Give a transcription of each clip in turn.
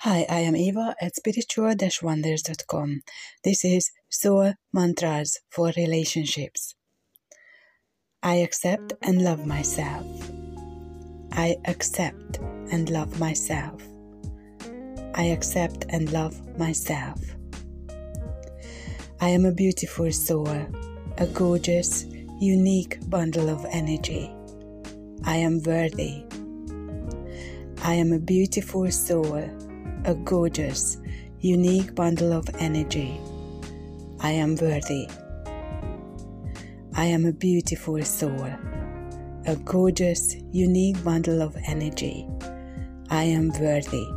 Hi, I am Eva at spiritual-wonders.com. This is Soul Mantras for Relationships. I accept and love myself. I accept and love myself. I accept and love myself. I am a beautiful soul, a gorgeous, unique bundle of energy. I am worthy. I am a beautiful soul, a gorgeous, unique bundle of energy. I am worthy. I am a beautiful soul, a gorgeous, unique bundle of energy. I am worthy.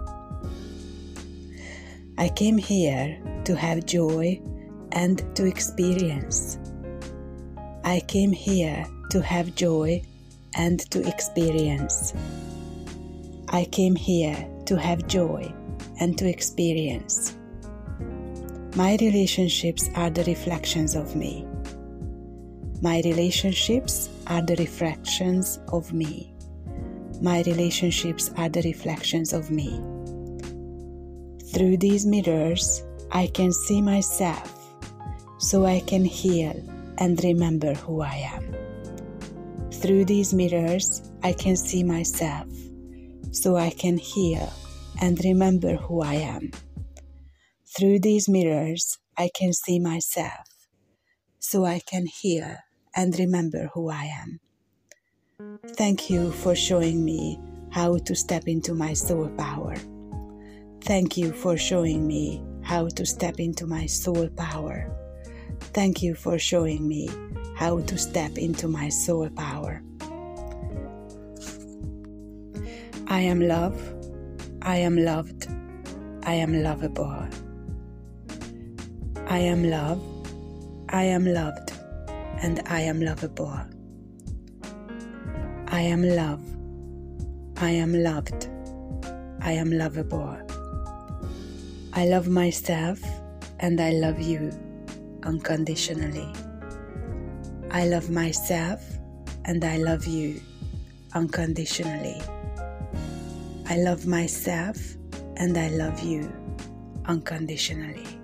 I came here to have joy and to experience. I came here to have joy and to experience. I came here to have joy and to experience. My relationships are the reflections of me. My relationships are the reflections of me. My relationships are the reflections of me. Through these mirrors, I can see myself, so I can heal and remember who I am. Through these mirrors, I can see myself, so I can heal and remember who I am. Through these mirrors, I can see myself, so I can heal and remember who I am. Thank you for showing me how to step into my soul power. Thank you for showing me how to step into my soul power. Thank you for showing me how to step into my soul power. I am love. I am loved. I am lovable. I am love. I am loved. And I am lovable. I am love. I am loved. I am lovable. I love myself and I love you unconditionally. I love myself and I love you unconditionally. I love myself and I love you unconditionally.